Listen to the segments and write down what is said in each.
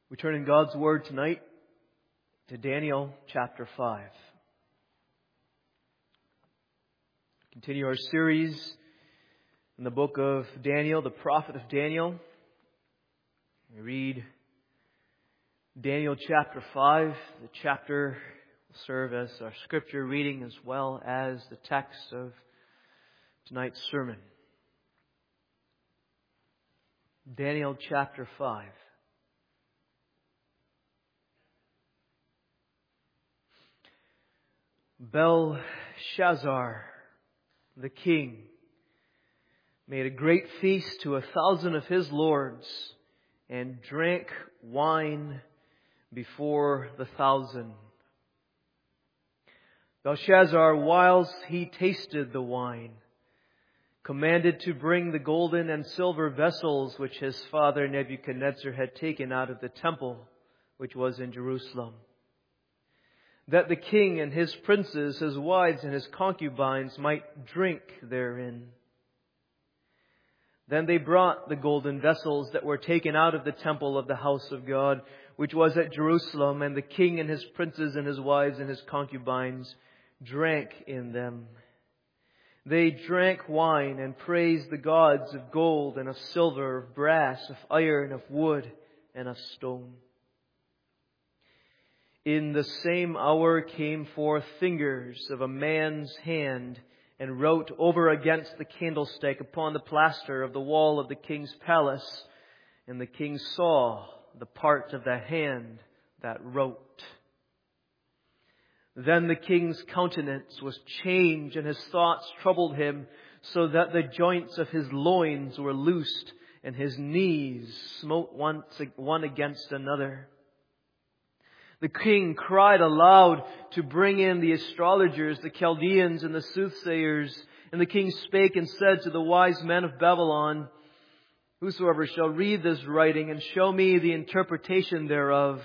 We turn in God's Word tonight to Daniel chapter 5. Continue our series in the book of Daniel, the prophet of Daniel. We read Daniel chapter 5. The chapter will serve as our scripture reading as well as the text of tonight's sermon. Daniel chapter 5. Belshazzar, the king, made a great feast to 1,000 of his lords and drank wine before the 1,000. Belshazzar, whilst he tasted the wine, commanded to bring the golden and silver vessels which his father Nebuchadnezzar had taken out of the temple which was in Jerusalem, that the king and his princes, his wives and his concubines might drink therein. Then they brought the golden vessels that were taken out of the temple of the house of God, which was at Jerusalem, and the king and his princes and his wives and his concubines drank in them. They drank wine and praised the gods of gold and of silver, of brass, of iron, of wood, and of stone. In the same hour came forth fingers of a man's hand and wrote over against the candlestick upon the plaster of the wall of the king's palace. And the king saw the part of the hand that wrote. Then the king's countenance was changed, and his thoughts troubled him, so that the joints of his loins were loosed, and his knees smote one against another. The king cried aloud to bring in the astrologers, the Chaldeans, and the soothsayers. And the king spake and said to the wise men of Babylon, whosoever shall read this writing and show me the interpretation thereof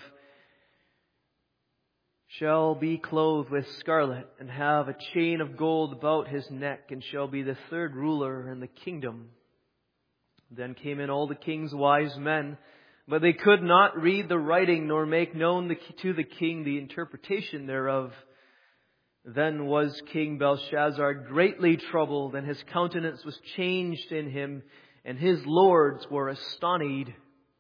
shall be clothed with scarlet and have a chain of gold about his neck, and shall be the third ruler in the kingdom. Then came in all the king's wise men, but they could not read the writing nor make known to the king the interpretation thereof. Then was King Belshazzar greatly troubled, and his countenance was changed in him, and his lords were astonished.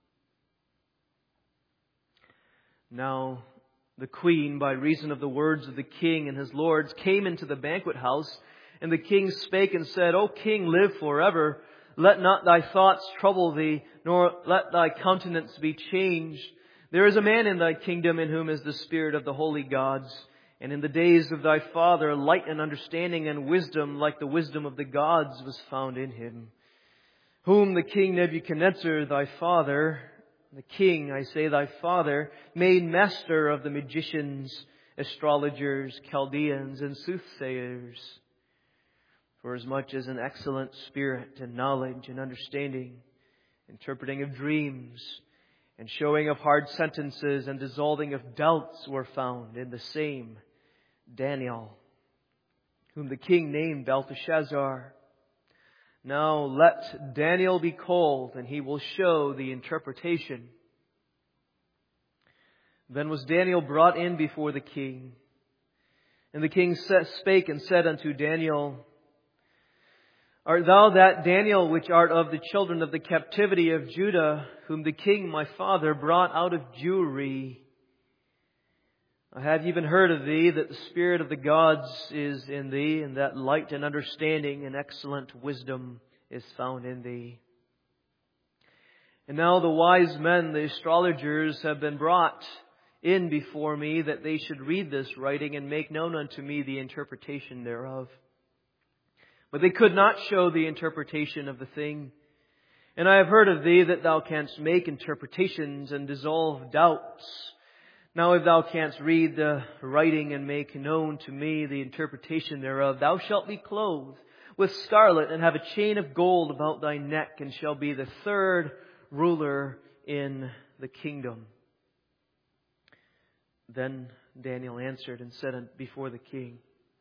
Now the queen, by reason of the words of the king and his lords, came into the banquet house, and the king spake and said, O king, live forever. Let not thy thoughts trouble thee, nor let thy countenance be changed. There is a man in thy kingdom in whom is the spirit of the holy gods. And in the days of thy father, light and understanding and wisdom, like the wisdom of the gods, was found in him. Whom the king Nebuchadnezzar, thy father, the king, I say thy father, made master of the magicians, astrologers, Chaldeans, and soothsayers. For as much as an excellent spirit and knowledge and understanding, interpreting of dreams, and showing of hard sentences and dissolving of doubts were found in the same Daniel, whom the king named Belteshazzar. Now let Daniel be called, and he will show the interpretation. Then was Daniel brought in before the king. And the king spake and said unto Daniel, Art thou that Daniel which art of the children of the captivity of Judah, whom the king my father brought out of Jewry? I have even heard of thee, that the spirit of the gods is in thee, and that light and understanding and excellent wisdom is found in thee. And now the wise men, the astrologers, have been brought in before me, that they should read this writing and make known unto me the interpretation thereof. But they could not show the interpretation of the thing. And I have heard of thee that thou canst make interpretations and dissolve doubts. Now if thou canst read the writing and make known to me the interpretation thereof, thou shalt be clothed with scarlet and have a chain of gold about thy neck, and shall be the third ruler in the kingdom. Then Daniel answered and said before the king,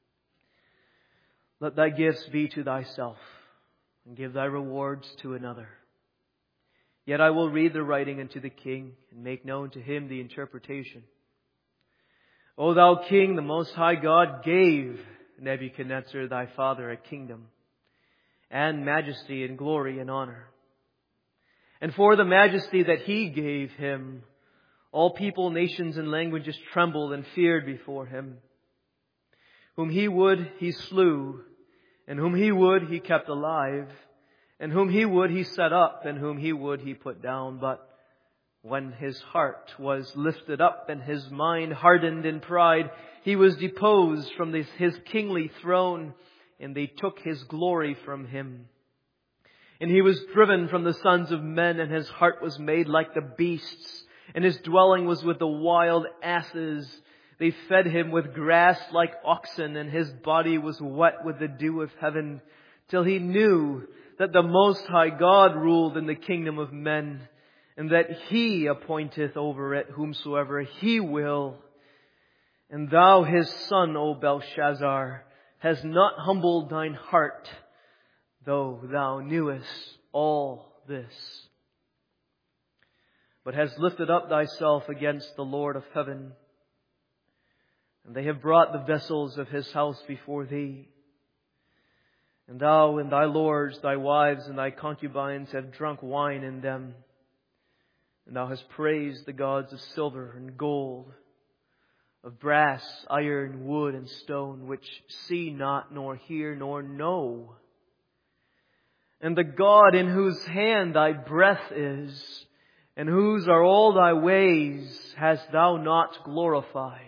Let thy gifts be to thyself, and give thy rewards to another. Yet I will read the writing unto the king, and make known to him the interpretation. O thou king, the Most High God gave Nebuchadnezzar thy father a kingdom, and majesty, and glory, and honor. And for the majesty that he gave him, all people, nations, and languages trembled and feared before him. Whom he would, he slew, and whom he would, he kept alive, and whom he would, he set up, and whom he would, he put down. But when his heart was lifted up and his mind hardened in pride, he was deposed from his kingly throne, and they took his glory from him. And he was driven from the sons of men, and his heart was made like the beasts, and his dwelling was with the wild asses. They fed him with grass like oxen, and his body was wet with the dew of heaven, till he knew that the Most High God ruled in the kingdom of men, and that He appointeth over it whomsoever He will. And thou, his son, O Belshazzar, hast not humbled thine heart, though thou knewest all this, but hast lifted up thyself against the Lord of heaven. And they have brought the vessels of His house before thee. And thou and thy lords, thy wives and thy concubines have drunk wine in them. And thou hast praised the gods of silver and gold, of brass, iron, wood, and stone, which see not, nor hear, nor know. And the God in whose hand thy breath is, and whose are all thy ways, hast thou not glorified.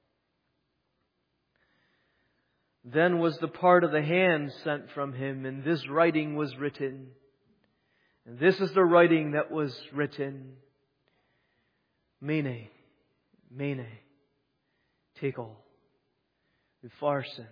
Then was the part of the hand sent from him, and this writing was written. And this is the writing that was written. Mene, Mene, Tekel, Upharsin.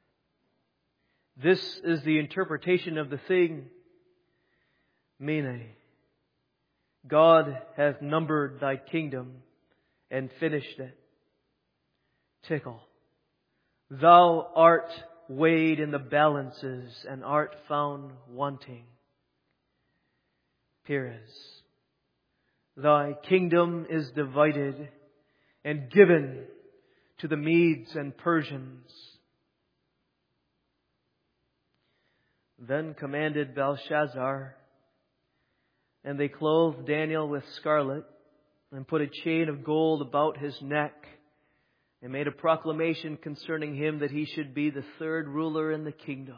This is the interpretation of the thing. Mene, God hath numbered thy kingdom and finished it. Tekel, thou art weighed in the balances and art found wanting. Peres, thy kingdom is divided and given to the Medes and Persians. Then commanded Belshazzar, and they clothed Daniel with scarlet, and put a chain of gold about his neck, and made a proclamation concerning him that he should be the third ruler in the kingdom.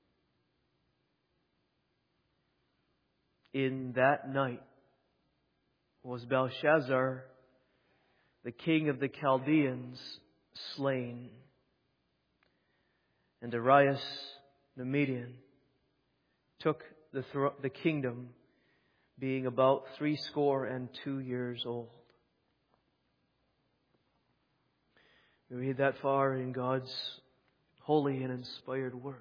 In that night was Belshazzar, the king of the Chaldeans, slain. And Darius the Median took the kingdom, being about 62 years old. We read that far in God's holy and inspired Word.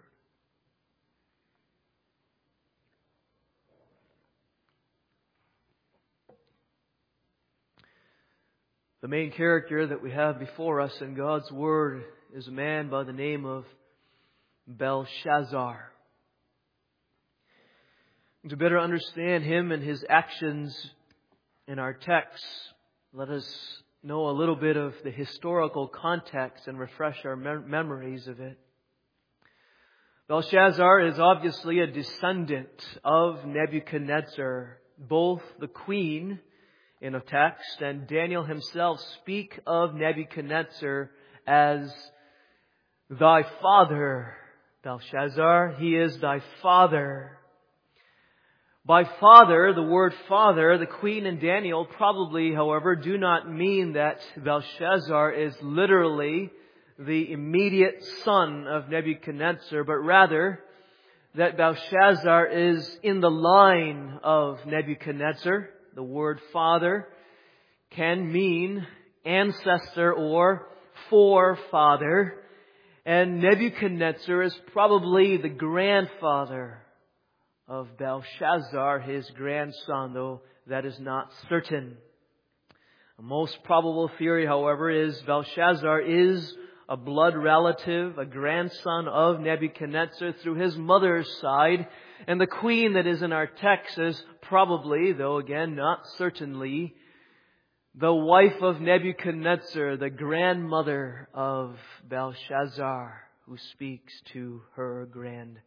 The main character that we have before us in God's Word is a man by the name of Belshazzar. And to better understand him and his actions in our text, let us know a little bit of the historical context and refresh our memories of it. Belshazzar is obviously a descendant of Nebuchadnezzar. Both the queen in a text and Daniel himself speak of Nebuchadnezzar as thy father, Belshazzar. He is thy father. By father, the word father, the queen and Daniel probably, however, do not mean that Belshazzar is literally the immediate son of Nebuchadnezzar, but rather that Belshazzar is in the line of Nebuchadnezzar. The word father can mean ancestor or forefather, and Nebuchadnezzar is probably the grandfather of Belshazzar, his grandson, though that is not certain. The most probable theory, however, is Belshazzar is a blood relative, a grandson of Nebuchadnezzar through his mother's side. And the queen that is in our text is probably, though again not certainly, the wife of Nebuchadnezzar, the grandmother of Belshazzar, who speaks to her grandson.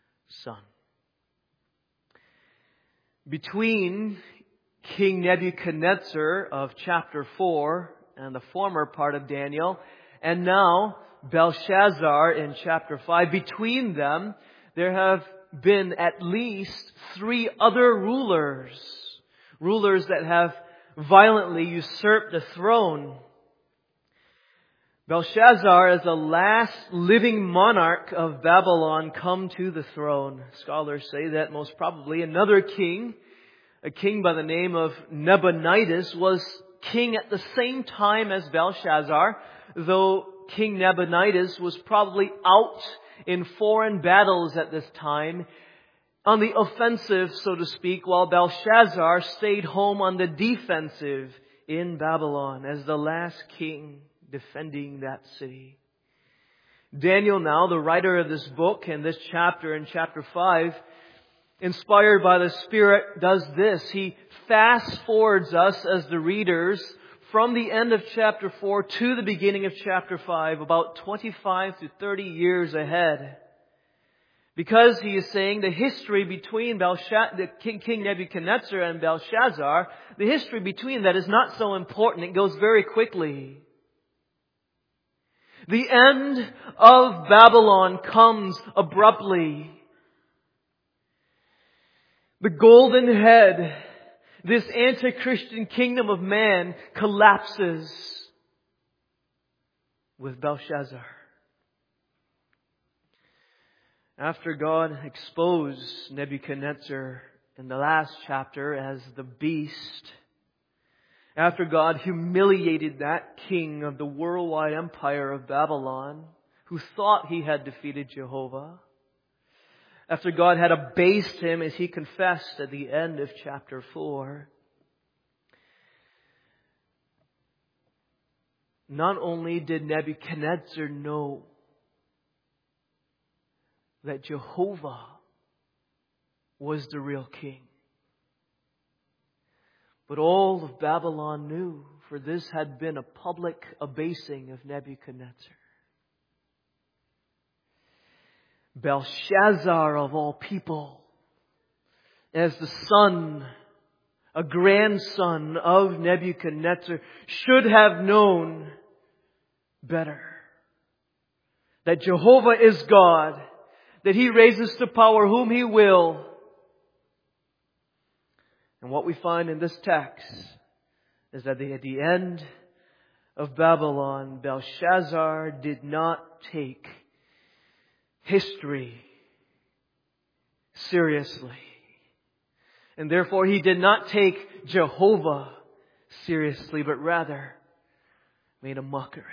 Between King Nebuchadnezzar of chapter 4 and the former part of Daniel, and now Belshazzar in chapter 5, between them there have been at least 3 other rulers that have violently usurped the throne. Belshazzar is the last living monarch of Babylon come to the throne. Scholars say that most probably another king, a king by the name of Nabonidus, was king at the same time as Belshazzar, though King Nabonidus was probably out in foreign battles at this time, on the offensive, so to speak, while Belshazzar stayed home on the defensive in Babylon as the last king defending that city. Daniel now, the writer of this book and this chapter in chapter 5, inspired by the Spirit, does this. He fast forwards us as the readers from the end of chapter 4 to the beginning of chapter 5, about 25 to 30 years ahead. Because he is saying the history between King Nebuchadnezzar and Belshazzar, the history between that is not so important. It goes very quickly. The end of Babylon comes abruptly. The golden head, this anti-Christian kingdom of man, collapses with Belshazzar. After God exposed Nebuchadnezzar in the last chapter as the beast, after God humiliated that king of the worldwide empire of Babylon, who thought he had defeated Jehovah, after God had abased him as he confessed at the end of chapter 4, not only did Nebuchadnezzar know that Jehovah was the real king, but all of Babylon knew, for this had been a public abasing of Nebuchadnezzar. Belshazzar, of all people, as the son, a grandson of Nebuchadnezzar, should have known better. That Jehovah is God, that He raises to power whom He will. And what we find in this text is that at the end of Babylon, Belshazzar did not take history seriously. And therefore he did not take Jehovah seriously, but rather made a mockery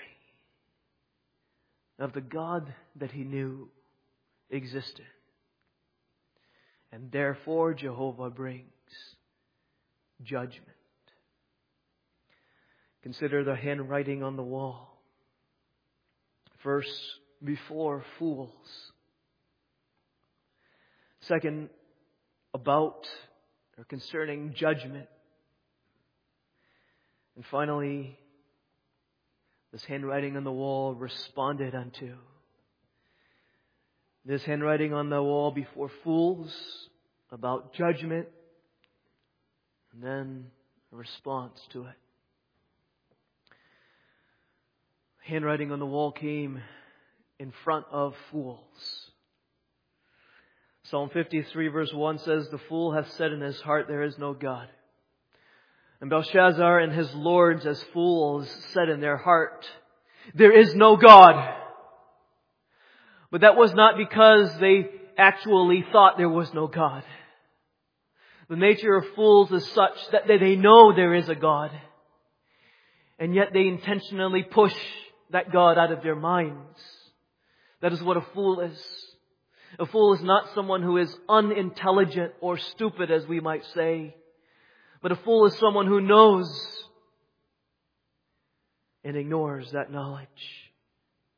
of the God that he knew existed. And therefore Jehovah brings judgment. Consider the handwriting on the wall. First, before fools. Second, about or concerning judgment. And finally, this handwriting on the wall responded unto. This handwriting on the wall before fools, about judgment, and then a response to it. Handwriting on the wall came in front of fools. Psalm 53 verse 1 says, "The fool hath said in his heart, there is no God." And Belshazzar and his lords as fools said in their heart, there is no God. But that was not because they actually thought there was no God. The nature of fools is such that they know there is a God. And yet they intentionally push that God out of their minds. That is what a fool is. A fool is not someone who is unintelligent or stupid, as we might say. But a fool is someone who knows and ignores that knowledge.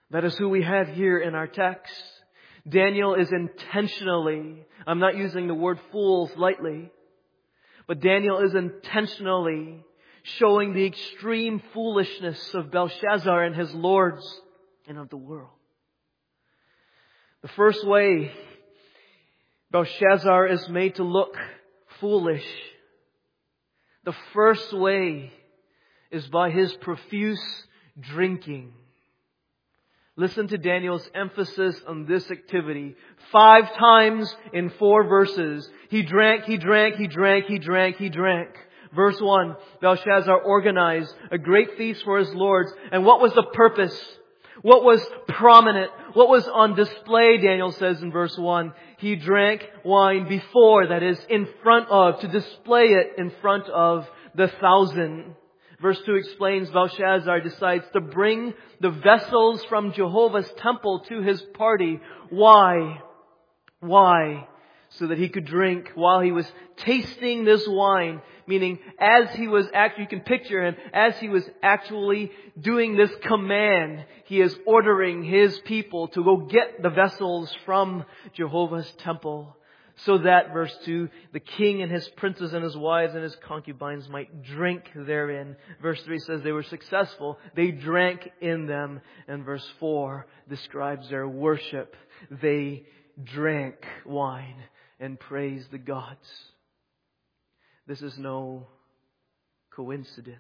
That is who we have here in our text. Daniel is intentionally, I'm not using the word fools lightly, but Daniel is intentionally showing the extreme foolishness of Belshazzar and his lords and of the world. The first way Belshazzar is made to look foolish, the first way is by his profuse drinking. Listen to Daniel's emphasis on this activity. 5 times in 4 verses. He drank, he drank, he drank, he drank, he drank. Verse 1, Belshazzar organized a great feast for his lords. And what was the purpose? What was prominent? What was on display, Daniel says in verse 1? He drank wine before, that is, in front of, to display it in front of the 1,000. Verse 2 explains Belshazzar decides to bring the vessels from Jehovah's temple to his party. Why? Why? So that he could drink while he was tasting this wine. Meaning, as he was actually, you can picture him, as he was actually doing this command, he is ordering his people to go get the vessels from Jehovah's temple. So that, verse 2, the king and his princes and his wives and his concubines might drink therein. Verse 3 says they were successful. They drank in them. And verse 4 describes their worship. They drank wine and praised the gods. This is no coincidence.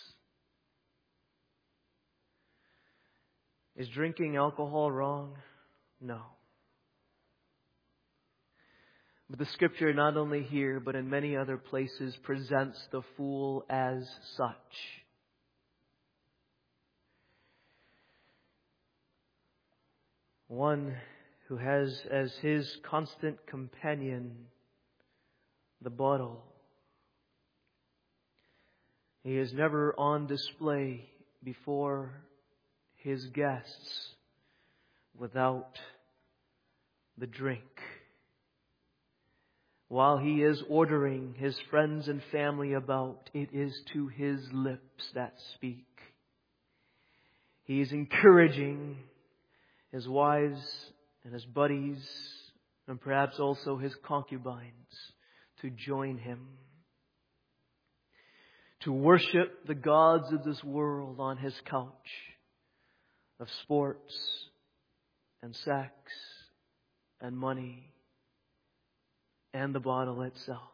Is drinking alcohol wrong? No. But the Scripture, not only here, but in many other places, presents the fool as such. One who has as his constant companion the bottle. He is never on display before his guests without the drink. While he is ordering his friends and family about, it is to his lips that speak. He is encouraging his wives and his buddies and perhaps also his concubines to join him. To worship the gods of this world on his couch of sports and sex and money and the bottle itself.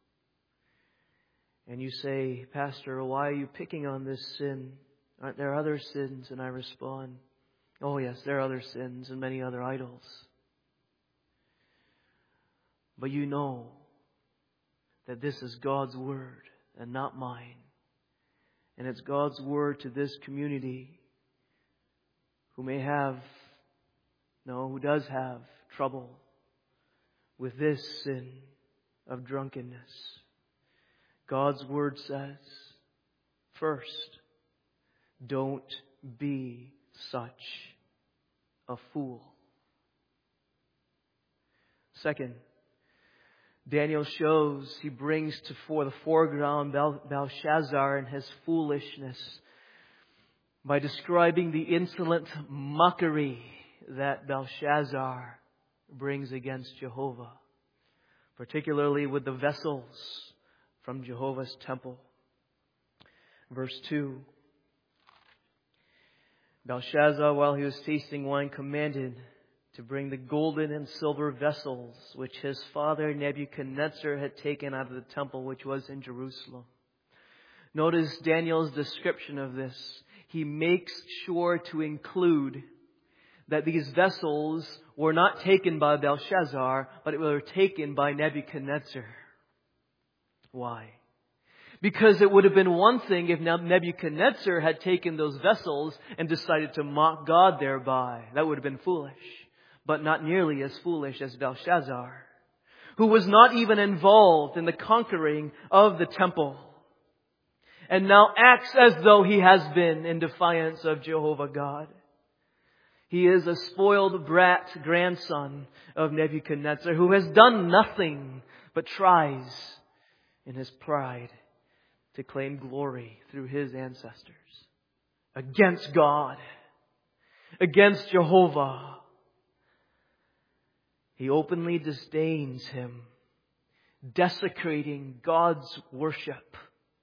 And you say, Pastor, why are you picking on this sin? Aren't there other sins? And I respond, oh yes, there are other sins and many other idols. But you know that this is God's Word and not mine. And it's God's Word to this community who does have trouble with this sin of drunkenness. God's Word says, first, don't be such a fool. Second, Daniel shows, he brings to the foreground Belshazzar and his foolishness by describing the insolent mockery that Belshazzar brings against Jehovah, particularly with the vessels from Jehovah's temple. Verse 2, Belshazzar, while he was tasting wine, commanded to bring the golden and silver vessels which his father Nebuchadnezzar had taken out of the temple which was in Jerusalem. Notice Daniel's description of this. He makes sure to include that these vessels were not taken by Belshazzar, but were taken by Nebuchadnezzar. Why? Because it would have been one thing if Nebuchadnezzar had taken those vessels and decided to mock God thereby. That would have been foolish. But not nearly as foolish as Belshazzar, who was not even involved in the conquering of the temple, and now acts as though he has been in defiance of Jehovah God. He is a spoiled brat grandson of Nebuchadnezzar who has done nothing but tries in his pride to claim glory through his ancestors against God. against Jehovah. He openly disdains Him, desecrating God's worship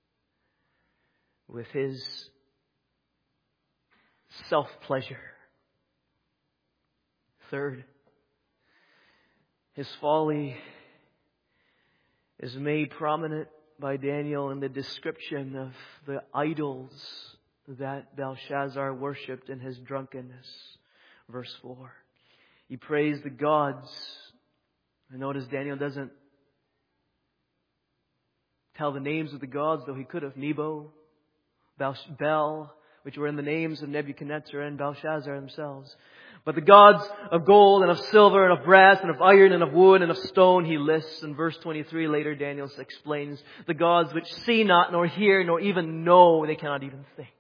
with his self-pleasure. Third, his folly is made prominent by Daniel in the description of the idols that Belshazzar worshipped in his drunkenness. Verse 4. He praised the gods. And notice Daniel doesn't tell the names of the gods, though he could have. Nebo, Bel, which were in the names of Nebuchadnezzar and Belshazzar themselves. But the gods of gold and of silver and of brass and of iron and of wood and of stone he lists. In verse 23 later Daniel explains the gods which see not nor hear nor even know, they cannot even think.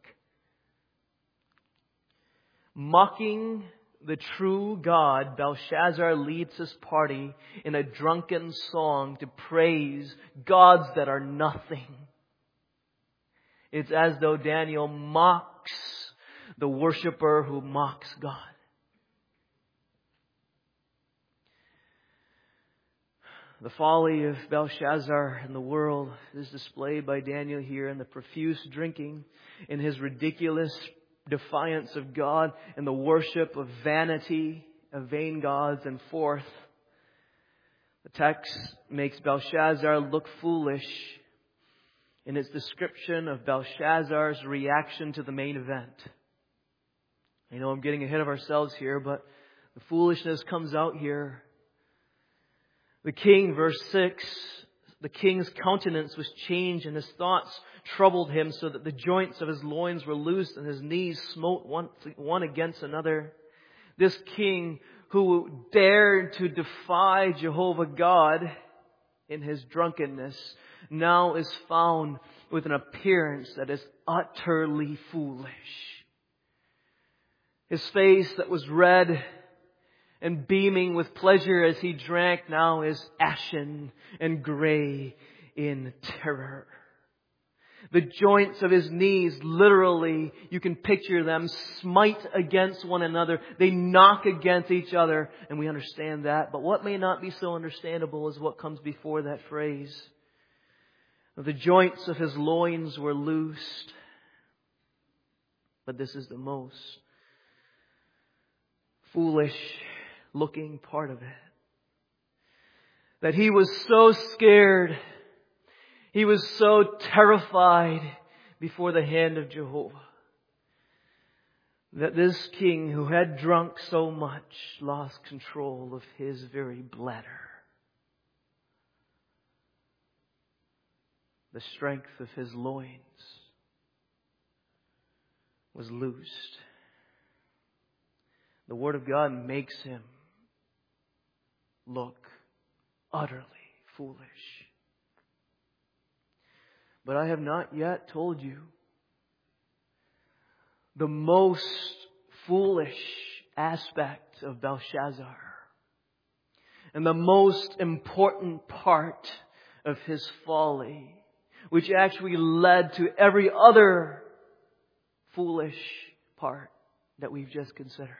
Mocking the true God, Belshazzar leads his party in a drunken song to praise gods that are nothing. It's as though Daniel mocks the worshiper who mocks God. The folly of Belshazzar and the world is displayed by Daniel here in the profuse drinking, in his ridiculous defiance of God, and the worship of vanity, of vain gods. And fourth, the text makes Belshazzar look foolish in its description of Belshazzar's reaction to the main event. I know I'm getting ahead of ourselves here, but the foolishness comes out here. The king, verse 6, the king's countenance was changed and his thoughts troubled him so that the joints of his loins were loosed and his knees smote one against another. This king who dared to defy Jehovah God in his drunkenness now is found with an appearance that is utterly foolish. His face that was red and beaming with pleasure as he drank now is ashen and gray in terror. The joints of his knees, literally, you can picture them, smite against one another. They knock against each other, and we understand that. But what may not be so understandable is what comes before that phrase. The joints of his loins were loosed. But this is the most foolish looking part of it. That he was so scared, he was so terrified before the hand of Jehovah, that this king who had drunk so much lost control of his very bladder. The strength of his loins was loosed. The Word of God makes him look utterly foolish. But I have not yet told you the most foolish aspect of Belshazzar and the most important part of his folly, which actually led to every other foolish part that we've just considered.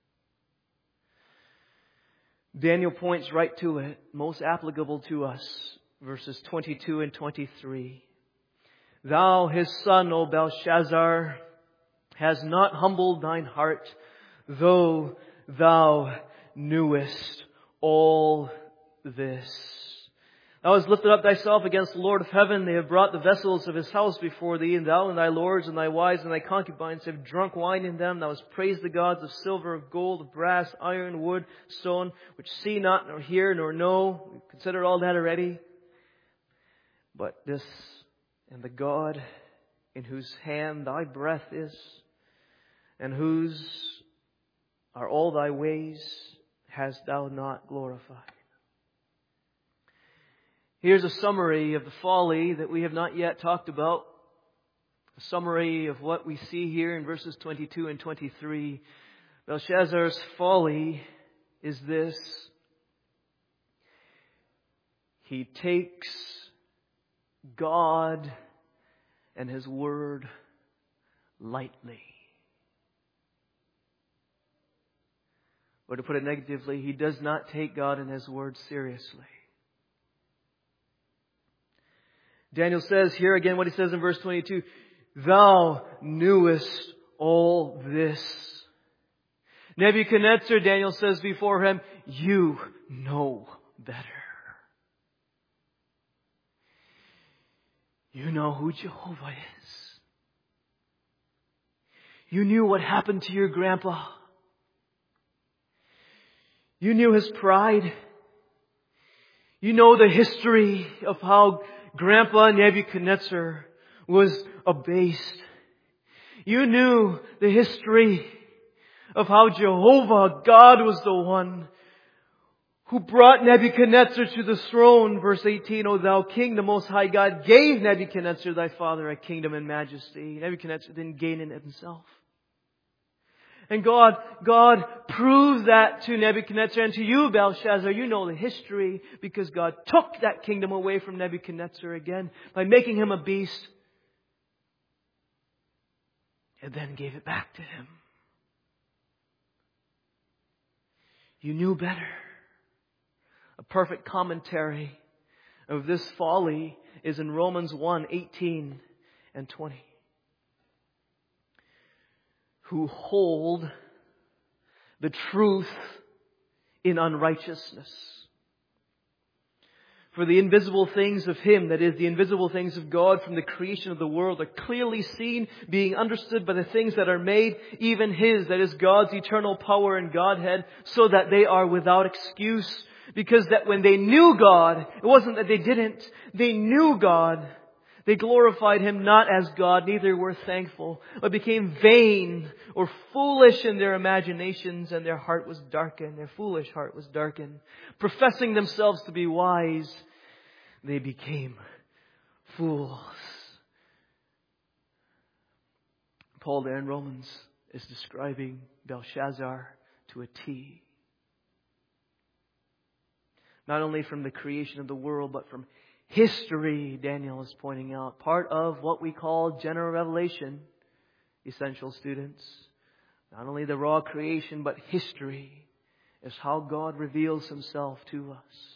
Daniel points right to it, most applicable to us, verses 22 and 23. Thou, his son, O Belshazzar, hast not humbled thine heart, though thou knewest all this. Thou hast lifted up thyself against the Lord of heaven. They have brought the vessels of his house before thee, and thou and thy lords and thy wives and thy concubines have drunk wine in them. Thou hast praised the gods of silver, of gold, of brass, iron, wood, stone, which see not, nor hear, nor know. We've considered all that already. But this, and the God in whose hand thy breath is, and whose are all thy ways, hast thou not glorified. Here's a summary of the folly that we have not yet talked about. A summary of what we see here in verses 22 and 23. Belshazzar's folly is this. He takes God and His Word lightly. Or to put it negatively, he does not take God and His Word seriously. Daniel says here again what he says in verse 22, Thou knewest all this. Nebuchadnezzar, Daniel says before him, You know better. You know who Jehovah is. You knew what happened to your grandpa. You knew his pride. You know the history of how Grandpa Nebuchadnezzar was abased. You knew the history of how Jehovah, God, was the one who brought Nebuchadnezzar to the throne. Verse 18, O thou king, the most high God gave Nebuchadnezzar thy father a kingdom and majesty. Nebuchadnezzar didn't gain it himself. And God proved that to Nebuchadnezzar and to you, Belshazzar. You know the history because God took that kingdom away from Nebuchadnezzar again by making him a beast and then gave it back to him. You knew better. A perfect commentary of this folly is in Romans 1:18 and 20. Who hold the truth in unrighteousness. For the invisible things of Him, that is, the invisible things of God from the creation of the world, are clearly seen, being understood by the things that are made, even His, that is, God's eternal power and Godhead, so that they are without excuse. Because that when they knew God, it wasn't that they didn't, they knew God. They glorified Him not as God, neither were thankful, but became vain or foolish in their imaginations, and their heart was darkened. Their foolish heart was darkened. Professing themselves to be wise, they became fools. Paul there in Romans is describing Belshazzar to a T. Not only from the creation of the world, but from history, Daniel is pointing out. Part of what we call general revelation, essential students. Not only the raw creation, but history is how God reveals Himself to us.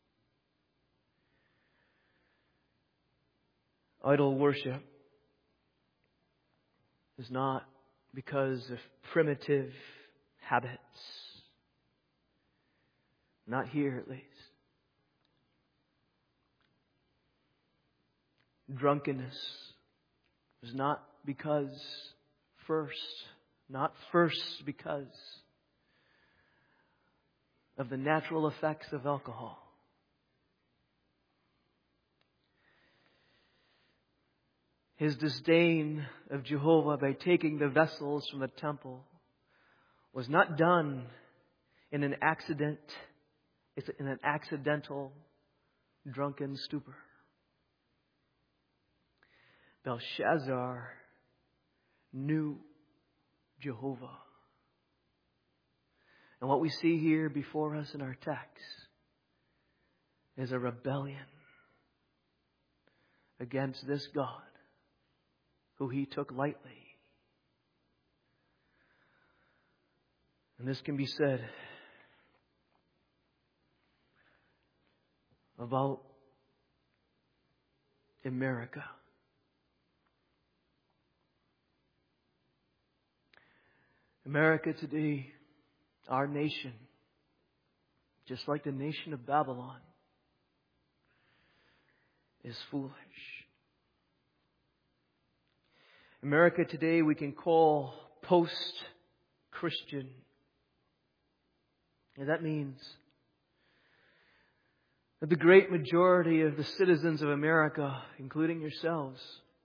Idol worship is not because of primitive habits. Not here, at least. Drunkenness is not because because of the natural effects of alcohol. His disdain of Jehovah by taking the vessels from the temple was not done in an accidental drunken stupor. Belshazzar knew Jehovah. And what we see here before us in our text is a rebellion against this God who he took lightly. And this can be said about America. America today, our nation, just like the nation of Babylon, is foolish. America today we can call post-Christian. And that means that the great majority of the citizens of America, including yourselves,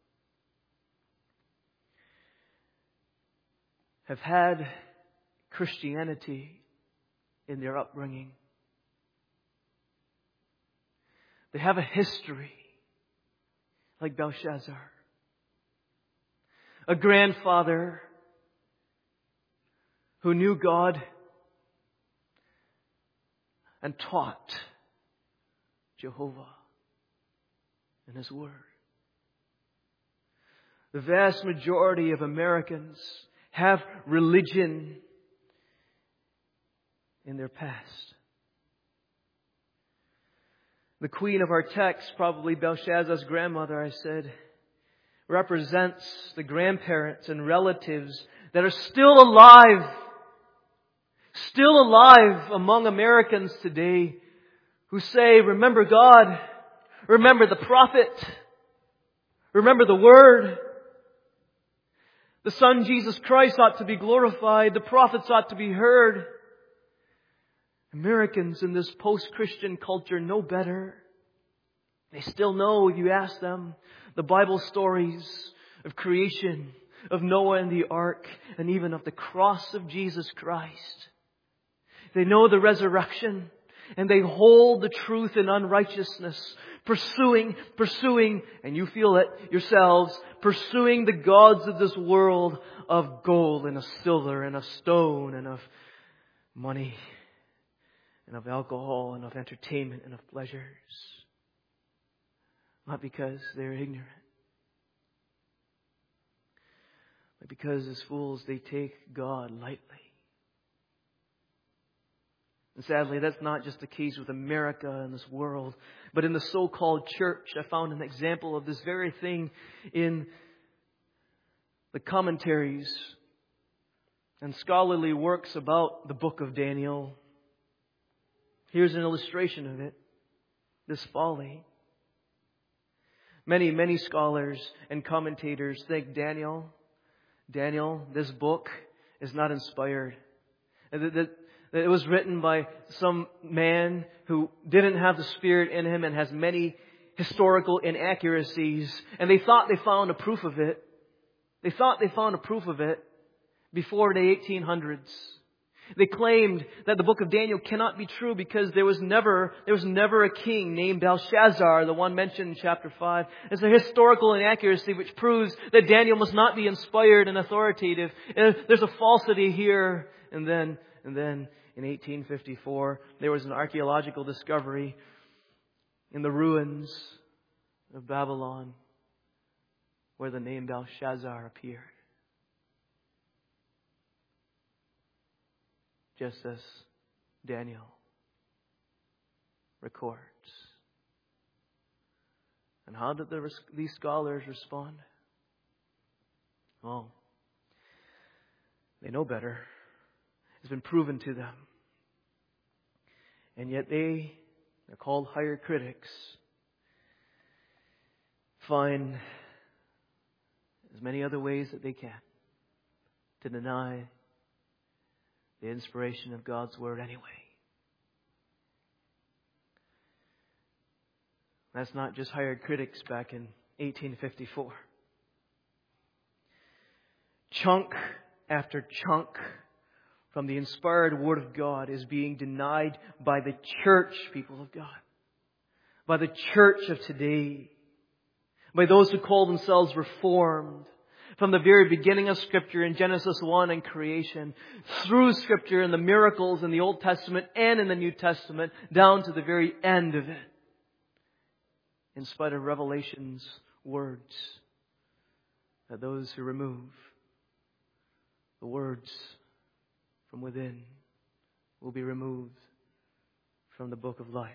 have had Christianity in their upbringing. They have a history like Belshazzar. A grandfather who knew God and taught Jehovah and His Word. The vast majority of Americans have religion in their past. The queen of our text, probably Belshazzar's grandmother, I said, represents the grandparents and relatives that are still alive among Americans today, who say, remember God, remember the prophet, remember the Word. The Son Jesus Christ ought to be glorified, the prophets ought to be heard. Americans in this post-Christian culture know better. They still know, if you ask them, the Bible stories of creation, of Noah and the ark, and even of the cross of Jesus Christ. They know the resurrection, and they hold the truth in unrighteousness, pursuing, and you feel it yourselves, pursuing the gods of this world of gold and of silver and of stone and of money and of alcohol and of entertainment and of pleasures. Not because they're ignorant, but because as fools they take God lightly. And sadly, that's not just the case with America and this world, but in the so-called church. I found an example of this very thing in the commentaries and scholarly works about the book of Daniel. Here's an illustration of it, this folly. Many scholars and commentators think Daniel, this book is not inspired. It was written by some man who didn't have the Spirit in him and has many historical inaccuracies. And they thought they found a proof of it. Before the 1800s. They claimed that the book of Daniel cannot be true because there was never a king named Belshazzar, the one mentioned in chapter 5. It's a historical inaccuracy which proves that Daniel must not be inspired and authoritative. There's a falsity here. And then in 1854, there was an archaeological discovery in the ruins of Babylon where the name Belshazzar appeared. Just as Daniel records. And how did these scholars respond? Oh, they know better. It's been proven to them. And yet they're called higher critics, find as many other ways that they can to deny the inspiration of God's Word anyway. That's not just hired critics back in 1854. Chunk after chunk from the inspired Word of God is being denied by the church, people of God. By the church of today. By those who call themselves Reformed. From the very beginning of Scripture in Genesis 1 and creation, through Scripture and the miracles in the Old Testament and in the New Testament, down to the very end of it. In spite of Revelation's words, that those who remove the words from within will be removed from the book of life.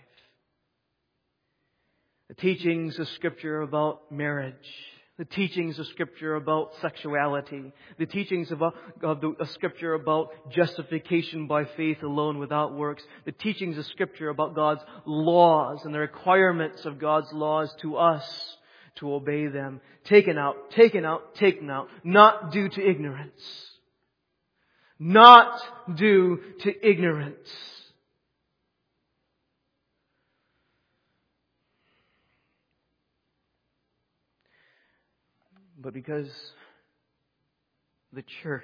The teachings of Scripture about marriage, the teachings of Scripture about sexuality, the teachings of Scripture about justification by faith alone without works, the teachings of Scripture about God's laws and the requirements of God's laws to us to obey them, taken out, not due to ignorance. Not due to ignorance. But because the church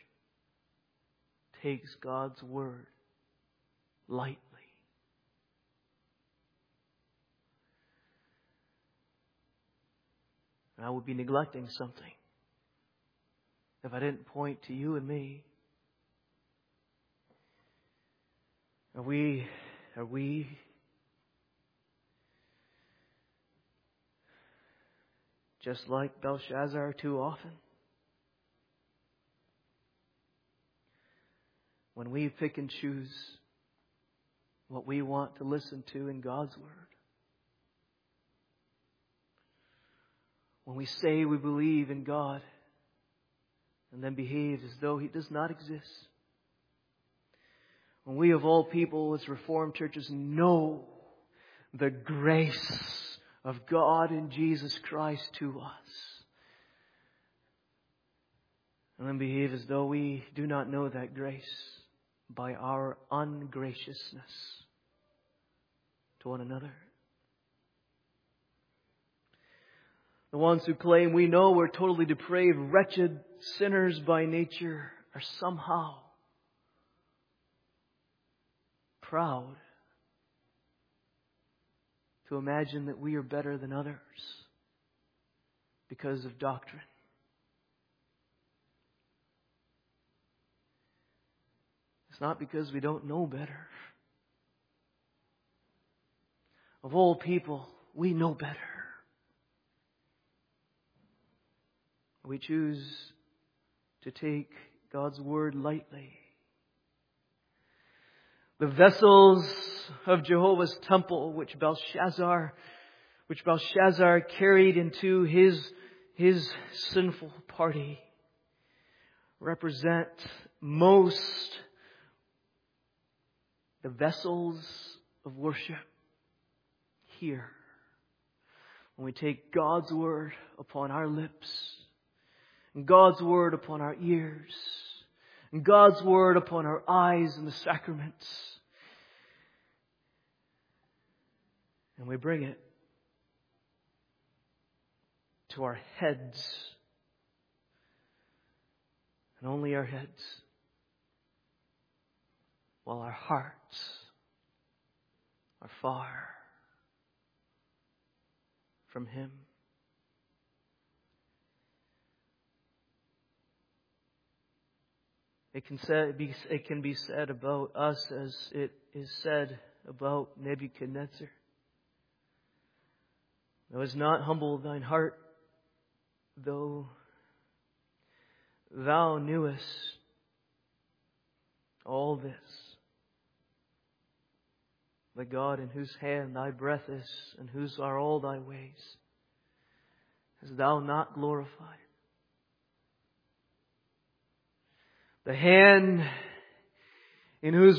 takes God's Word lightly. And I would be neglecting something if I didn't point to you and me. Are we just like Belshazzar too often? When we pick and choose what we want to listen to in God's Word. When we say we believe in God and then behave as though He does not exist. When we of all people as Reformed churches know the grace of God in Jesus Christ to us. And then behave as though we do not know that grace by our ungraciousness to one another. The ones who claim we know we're totally depraved, wretched sinners by nature are somehow proud to imagine that we are better than others because of doctrine. It's not because we don't know better. Of all people, we know better. We choose to take God's Word lightly. The vessels of Jehovah's temple, which Belshazzar carried into his sinful party, represent most the vessels of worship here. When we take God's Word upon our lips, and God's Word upon our ears, and God's Word upon our eyes in the sacraments, and we bring it to our heads, and only our heads, while our hearts are far from Him. It can be said about us as it is said about Nebuchadnezzar. Thou hast not humbled thine heart, though thou knewest all this. The God in whose hand thy breath is, and whose are all thy ways, hast thou not glorified? The hand in whose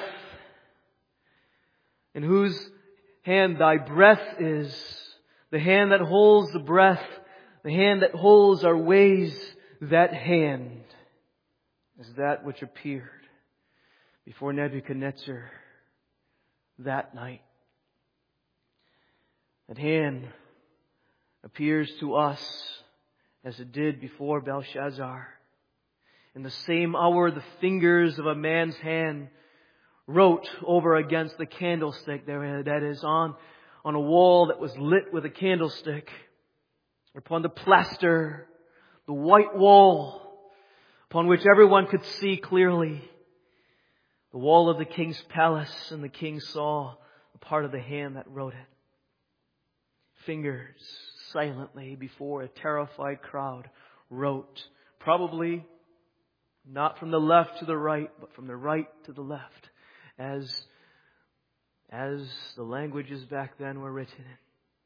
hand thy breath is, the hand that holds the breath, the hand that holds our ways, that hand is that which appeared before Nebuchadnezzar that night. That hand appears to us as it did before Belshazzar. In the same hour, the fingers of a man's hand wrote over against the candlestick that is on a wall that was lit with a candlestick. Upon the plaster, the white wall, upon which everyone could see clearly. The wall of the king's palace, and the king saw a part of the hand that wrote it. Fingers silently before a terrified crowd wrote, probably not from the left to the right, but from the right to the left, as the languages back then were written in.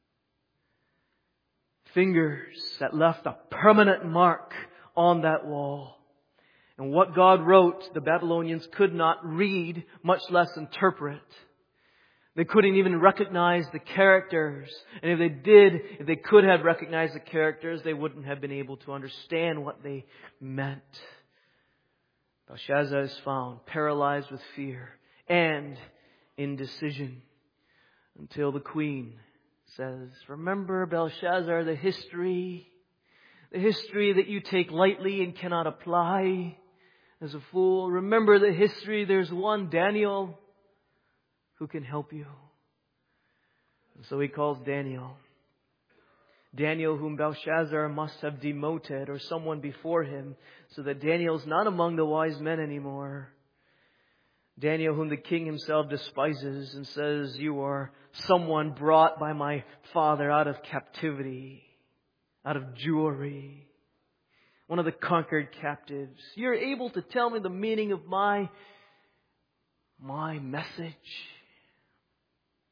Fingers that left a permanent mark on that wall. And what God wrote, the Babylonians could not read, much less interpret. They couldn't even recognize the characters. And if they could have recognized the characters, they wouldn't have been able to understand what they meant. Belshazzar is found paralyzed with fear and indecision until the queen says, "Remember, Belshazzar, the history that you take lightly and cannot apply as a fool. Remember the history. There's one Daniel who can help you." And so he calls Daniel. Daniel, whom Belshazzar must have demoted, or someone before him, so that Daniel's not among the wise men anymore. Daniel, whom the king himself despises and says, "You are someone brought by my father out of captivity, out of Jewry, one of the conquered captives. You're able to tell me the meaning of my message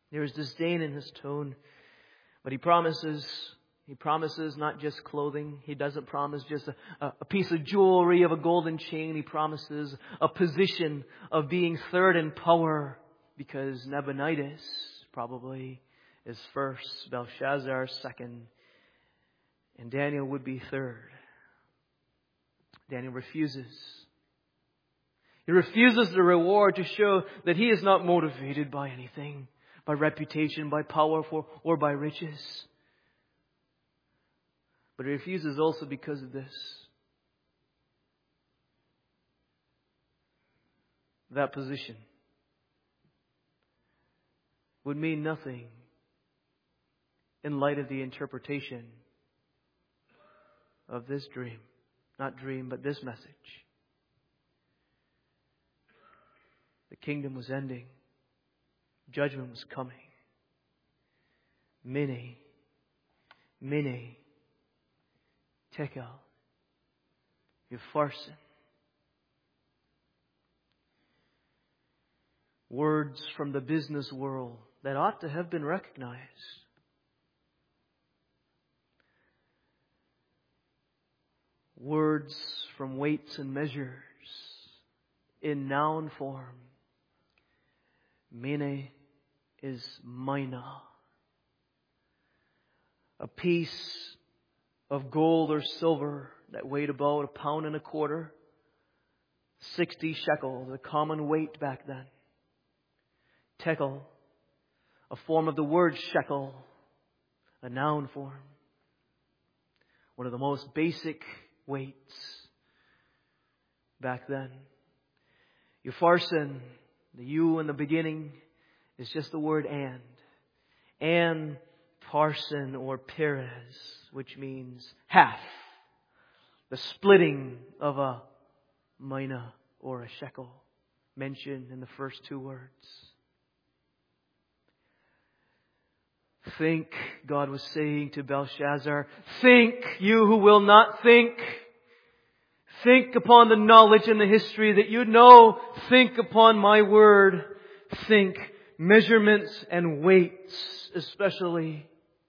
There is disdain in his tone. But he promises not just clothing. He doesn't promise just a piece of jewelry of a golden chain. He promises a position of being third in power, because Nabonidus probably is first, Belshazzar second, and Daniel would be third. Daniel refuses. He refuses the reward to show that he is not motivated by anything, by reputation, by power, or by riches. But he refuses also because of this. That position would mean nothing in light of the interpretation of this dream. Not dream, but this message. The kingdom was ending. Judgment was coming. Mene, Tekel, Upharsin. Words from the business world that ought to have been recognized. Words from weights and measures in noun form. Mene is mina. A piece of gold or silver that weighed about 1.25 pounds. 60 shekels, the common weight back then. Tekel, a form of the word shekel, a noun form. One of the most basic weights back then. Upharsin, the U in the beginning, is just the word and. And parsin or Perez, which means half. The splitting of a mina or a shekel mentioned in the first 2 words. Think, God was saying to Belshazzar, think, you who will not think. Think upon the knowledge and the history that you know. Think upon my word. Think measurements and weights especially.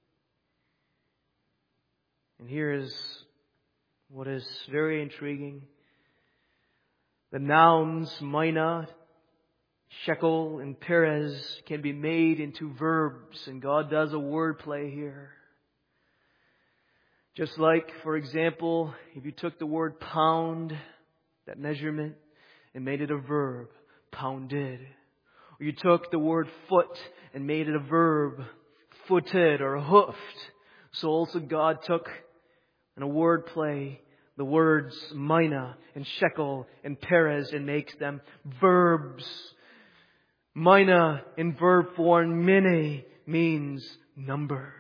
And here is what is very intriguing. The nouns mina, shekel, and Perez can be made into verbs, and God does a word play here. Just like, for example, if you took the word pound, that measurement, and made it a verb, pounded. Or you took the word foot and made it a verb, footed or hoofed. So also God took, in a word play, the words mina and shekel and Perez and makes them verbs. Mina in verb form, mene, means numbered.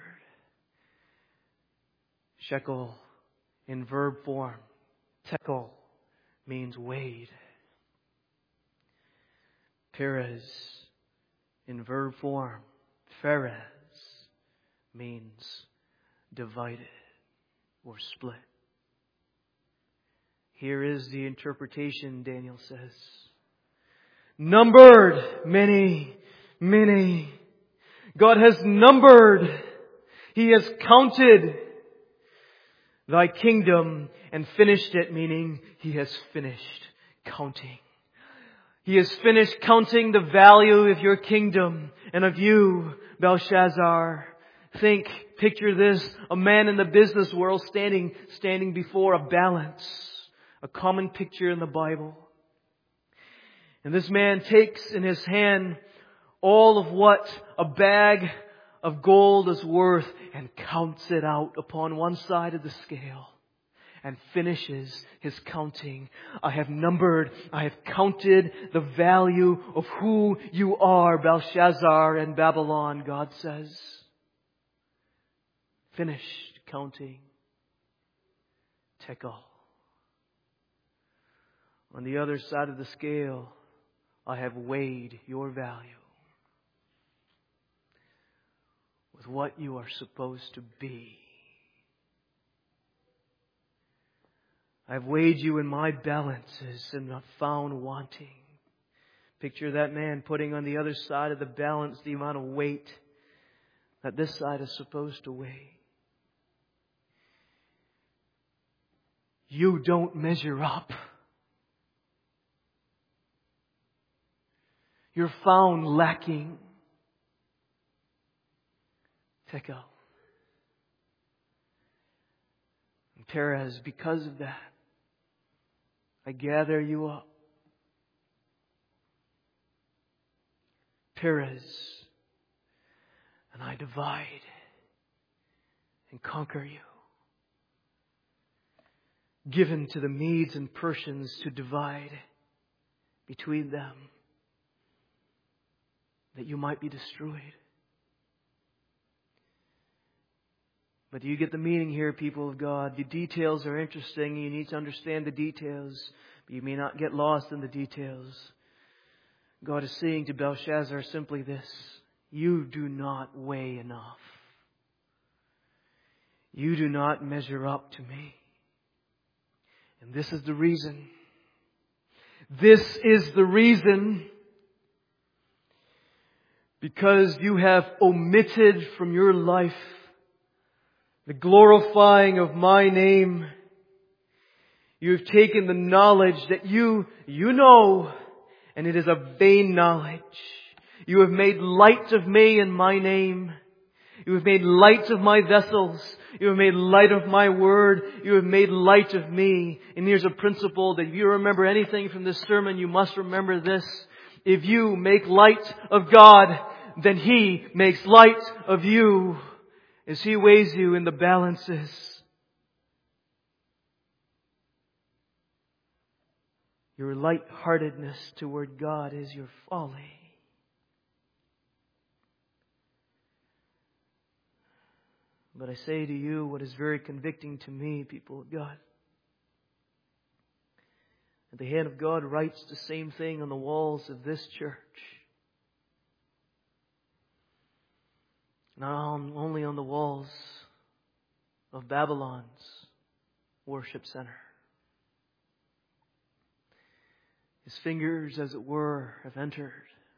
Shekel in verb form, tekel, means weighed. Perez in verb form, pheres, means divided or split. Here is the interpretation, Daniel says. Numbered, many. God has numbered. He has counted thy kingdom and finished it, meaning He has finished counting. He has finished counting the value of your kingdom and of you, Belshazzar. Picture this, a man in the business world standing before a balance, a common picture in the Bible. And this man takes in his hand all of what a bag of gold is worth and counts it out upon one side of the scale and finishes his counting. I have counted the value of who you are, Belshazzar and Babylon, God says. Finished counting. Tekel. On the other side of the scale, I have weighed your value with what you are supposed to be. I've weighed you in my balances and not found wanting. Picture that man putting on the other side of the balance the amount of weight that this side is supposed to weigh. You don't measure up. You're found lacking. Tekel. And Perez, because of that, I gather you up. Perez, and I divide and conquer you. Given to the Medes and Persians to divide between them, that you might be destroyed. But do you get the meaning here, people of God? The details are interesting. You need to understand the details, but you may not get lost in the details. God is saying to Belshazzar simply this: you do not weigh enough. You do not measure up to me. And this is the reason. This is the reason. Because you have omitted from your life the glorifying of my name. You have taken the knowledge that you know, and it is a vain knowledge. You have made light of me and my name. You have made light of my vessels. You have made light of my word. You have made light of me. And here's a principle that if you remember anything from this sermon, you must remember this. If you make light of God, then He makes light of you as He weighs you in the balances. Your lightheartedness toward God is your folly. But I say to you what is very convicting to me, people of God. That the hand of God writes the same thing on the walls of this church. Not only on the walls of Babylon's worship center. His fingers, as it were, have entered.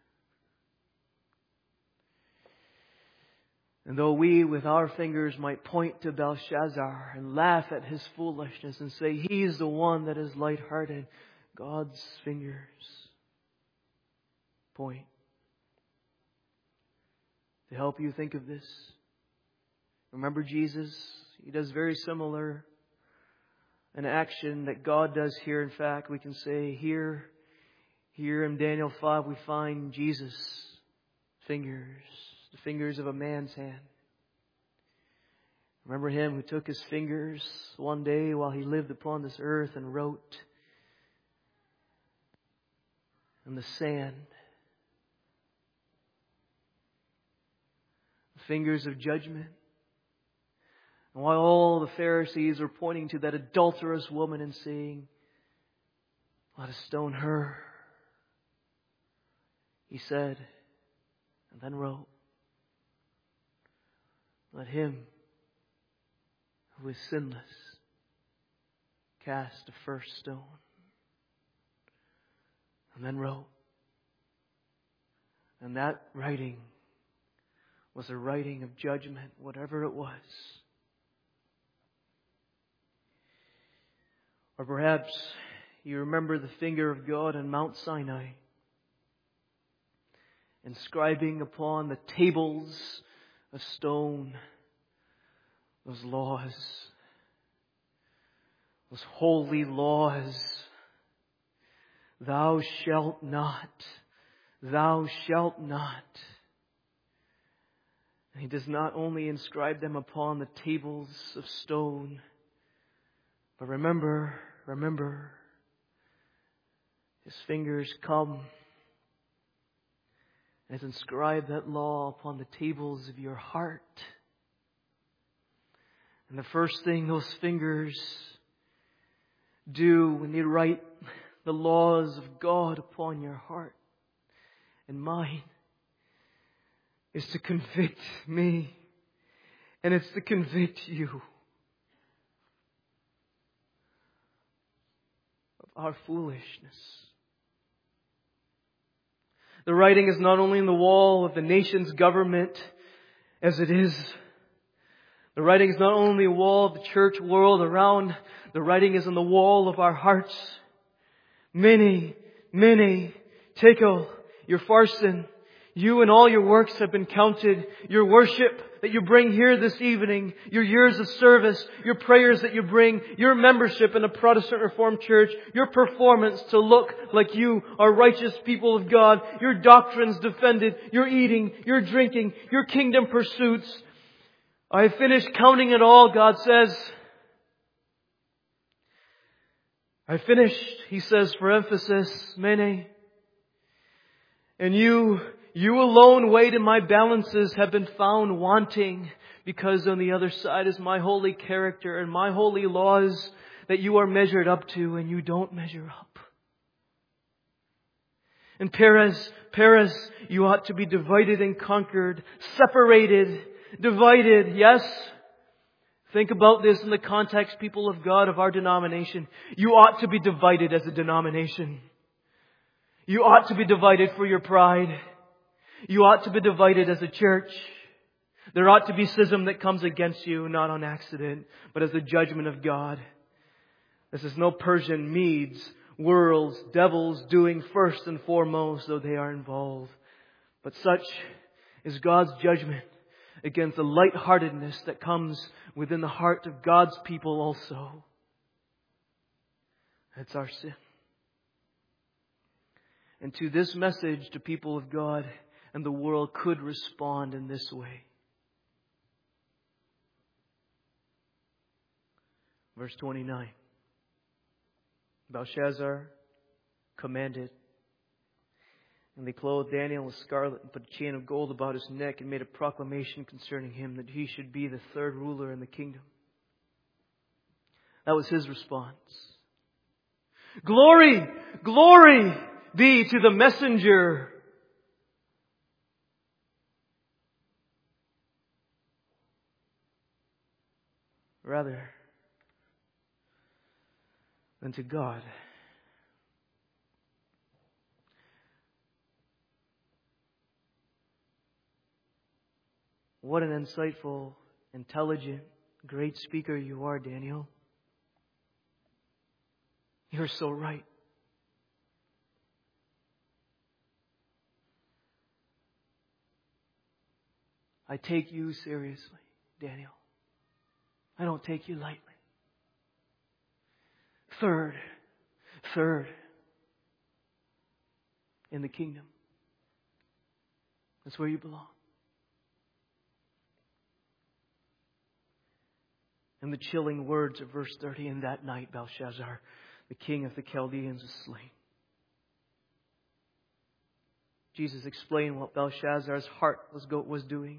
And though we with our fingers might point to Belshazzar and laugh at his foolishness and say he's the one that is lighthearted, God's fingers point to help you think of this. Remember Jesus? He does very similar an action that God does here. In fact, we can say here in Daniel 5 we find Jesus' fingers. The fingers of a man's hand. Remember Him who took His fingers one day while He lived upon this earth and wrote in the sand. The fingers of judgment. And while all the Pharisees were pointing to that adulterous woman and saying, let us stone her, He said, and then wrote, let him who is sinless cast the first stone. And then wrote. And that writing was a writing of judgment, whatever it was. Or perhaps you remember the finger of God on Mount Sinai, inscribing upon the tables of stone those laws, those holy laws. Thou shalt not. Thou shalt not. And He does not only inscribe them upon the tables of stone, but remember, His fingers come and has inscribed that law upon the tables of your heart. And the first thing those fingers do when they write the laws of God upon your heart and mine is to convict me, and it's to convict you of our foolishness. The writing is not only in the wall of the nation's government as it is. The writing is not only the wall of the church world around. The writing is on the wall of our hearts. Many, Tekel, your farson, you and all your works have been counted. Your worship that you bring here this evening, your years of service, your prayers that you bring, your membership in a Protestant Reformed church, your performance to look like you are righteous people of God, your doctrines defended, your eating, your drinking, your kingdom pursuits. I have finished counting it all, God says. I finished, He says for emphasis, Mene. And you alone weighed in my balances have been found wanting, because on the other side is my holy character and my holy laws that you are measured up to, and you don't measure up. And Perez, you ought to be divided and conquered, separated, divided, yes. Think about this in the context, people of God, of our denomination. You ought to be divided as a denomination. You ought to be divided for your pride. You ought to be divided as a church. There ought to be schism that comes against you, not on accident, but as a judgment of God. This is no Persian Medes, worlds, devils doing first and foremost, though they are involved. But such is God's judgment against the lightheartedness that comes within the heart of God's people also. That's our sin. And to this message, the people of God and the world could respond in this way. Verse 29. Belshazzar commanded, and they clothed Daniel with scarlet and put a chain of gold about his neck and made a proclamation concerning him that he should be the third ruler in the kingdom. That was his response. Glory, glory be to the messenger. Rather than to God. What an insightful, intelligent, great speaker you are, Daniel. You're so right. I take you seriously, Daniel. I don't take you lightly. Third in the kingdom. That's where you belong. And the chilling words of verse 30, in that night Belshazzar, the king of the Chaldeans, was slain. Jesus explained what Belshazzar's heart was doing.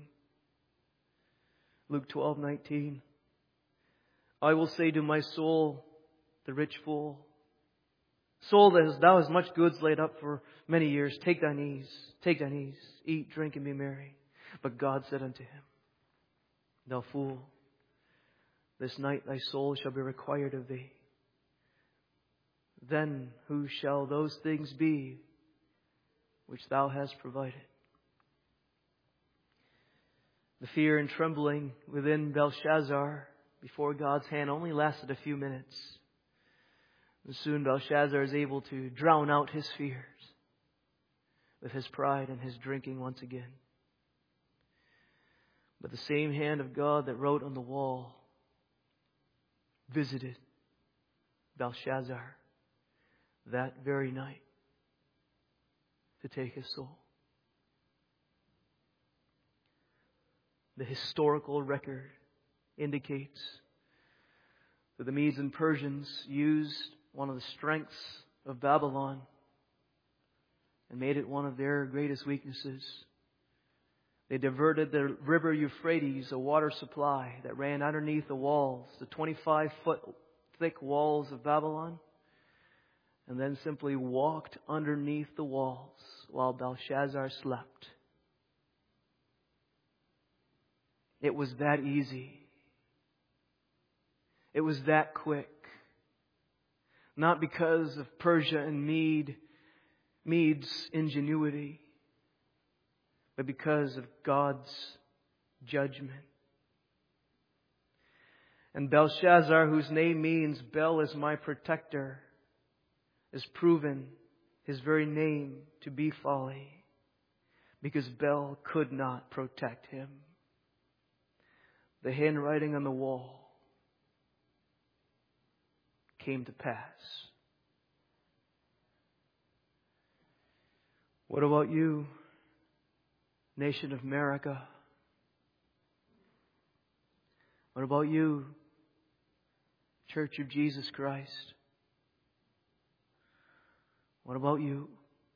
Luke 12:19. I will say to my soul, the rich fool, soul that thou hast much goods laid up for many years, take thine ease, eat, drink, and be merry. But God said unto him, thou fool, this night thy soul shall be required of thee. Then who shall those things be which thou hast provided? The fear and trembling within Belshazzar before God's hand only lasted a few minutes. And soon Belshazzar is able to drown out his fears with his pride and his drinking once again. But the same hand of God that wrote on the wall visited Belshazzar that very night to take his soul. The historical record indicates that the Medes and Persians used one of the strengths of Babylon and made it one of their greatest weaknesses. They diverted the river Euphrates, a water supply that ran underneath the walls, the 25-foot thick walls of Babylon, and then simply walked underneath the walls while Belshazzar slept. It was that easy. It was that quick. Not because of Persia and Mede's ingenuity, but because of God's judgment. And Belshazzar, whose name means Bel is my protector, is proven his very name to be folly, because Bel could not protect him. The handwriting on the wall came to pass. What about you, nation of America? What about you, Church of Jesus Christ? What about you?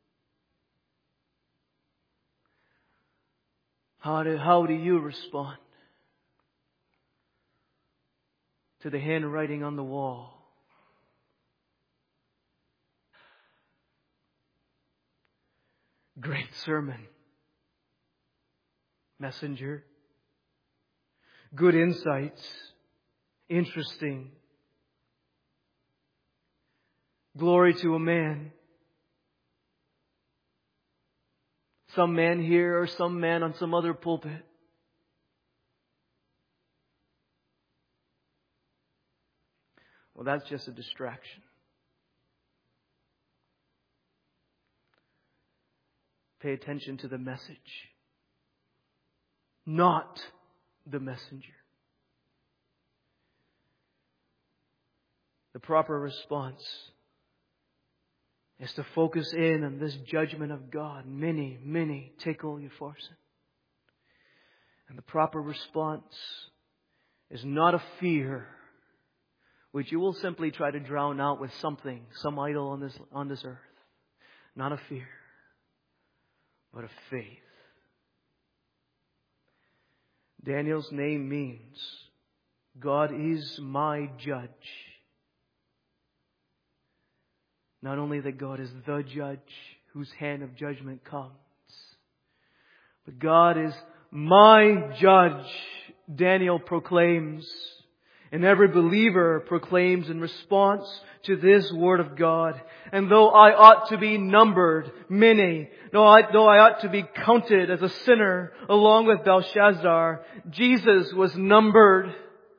How do you respond to the handwriting on the wall? Great sermon, messenger. Good insights. Interesting. Glory to a man. Some man here or some man on some other pulpit. Well, that's just a distraction. Pay attention to the message, not the messenger. The proper response is to focus in on this judgment of God. Many, many tickle you force it. And the proper response is not a fear, which you will simply try to drown out with something, some idol on this earth. Not a fear, but a faith. Daniel's name means God is my judge. Not only that God is the judge whose hand of judgment comes, but God is my judge, Daniel proclaims. And every believer proclaims in response to this word of God. And though I ought to be numbered, though I ought to be counted as a sinner along with Belshazzar, Jesus was numbered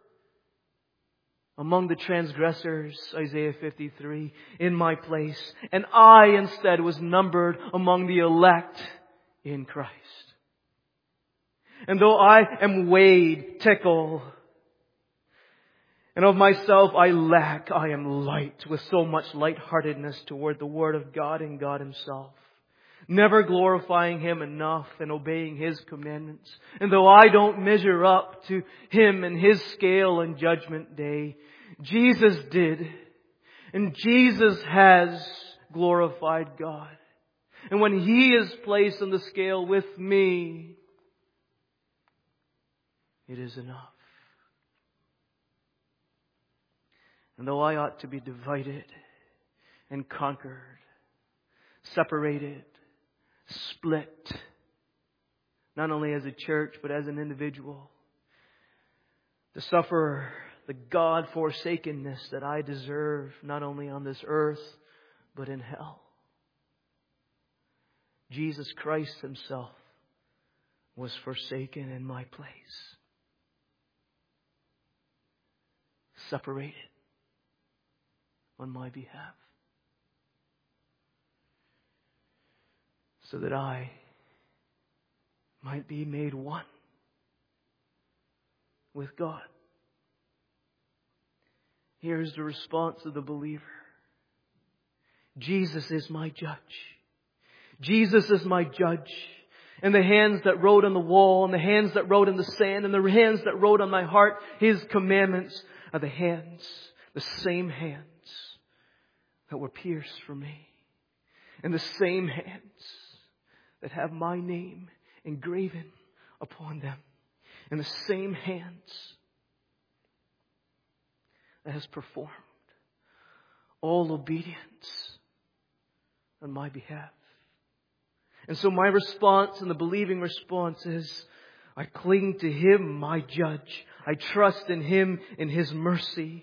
among the transgressors, Isaiah 53, in my place. And I instead was numbered among the elect in Christ. And though I am weighed, tickle, and of myself I lack, I am light, with so much lightheartedness toward the Word of God and God Himself, never glorifying Him enough and obeying His commandments. And though I don't measure up to Him and His scale on Judgment Day, Jesus did. And Jesus has glorified God. And when He is placed on the scale with me, it is enough. And though I ought to be divided and conquered, separated, split, not only as a church, but as an individual, to suffer the God-forsakenness that I deserve, not only on this earth, but in hell. Jesus Christ Himself was forsaken in my place. Separated on my behalf, so that I might be made one with God. Here's the response of the believer. Jesus is my judge. Jesus is my judge. And the hands that wrote on the wall, and the hands that wrote in the sand, and the hands that wrote on my heart His commandments are the hands, the same hands that were pierced for me. And the same hands that have my name engraven upon them. And the same hands that has performed all obedience on my behalf. And so my response and the believing response is, I cling to Him, my judge. I trust in Him, in His mercy.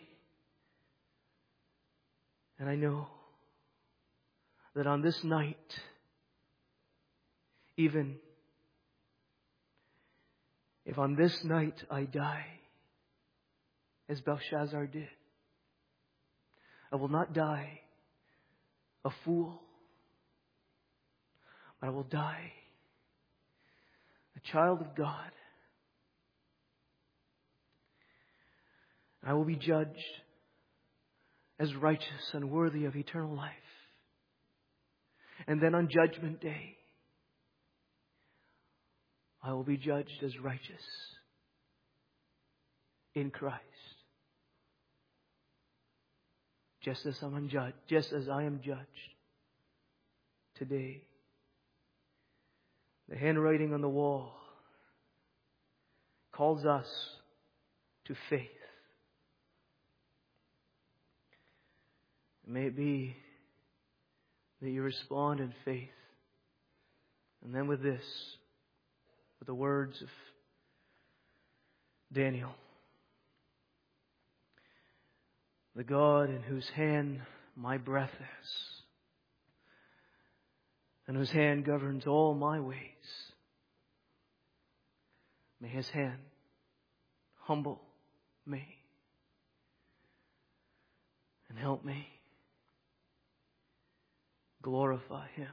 And I know that on this night, even If on this night I die, as Belshazzar did, I will not die a fool, but I will die a child of God. I will be judged as righteous and worthy of eternal life. And then on Judgment Day, I will be judged as righteous in Christ. Just as I am judged today. The handwriting on the wall calls us to faith. May it be that you respond in faith. And then with this, with the words of Daniel, the God in whose hand my breath is, and whose hand governs all my ways, may His hand humble me and help me glorify Him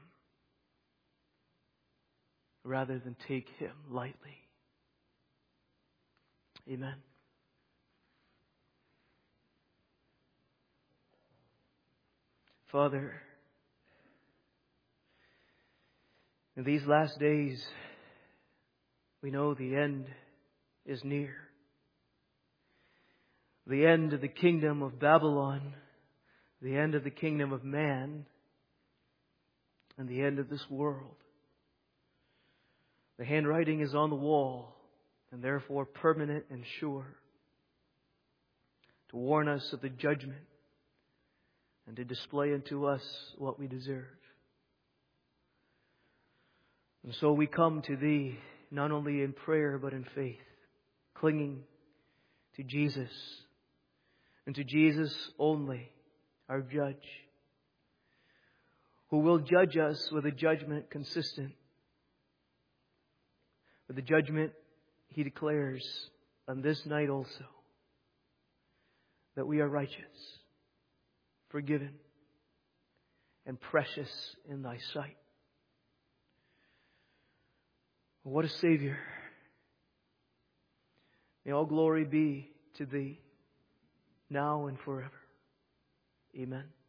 rather than take Him lightly. Amen. Father, in these last days, we know the end is near. The end of the kingdom of Babylon, the end of the kingdom of man, and the end of this world. The handwriting is on the wall, and therefore permanent and sure, to warn us of the judgment and to display unto us what we deserve. And so we come to Thee not only in prayer but in faith, clinging to Jesus, and to Jesus only, our Judge, who will judge us with a judgment consistent with the judgment He declares on this night also, that we are righteous, forgiven, and precious in Thy sight. What a Savior. May all glory be to Thee, now and forever. Amen.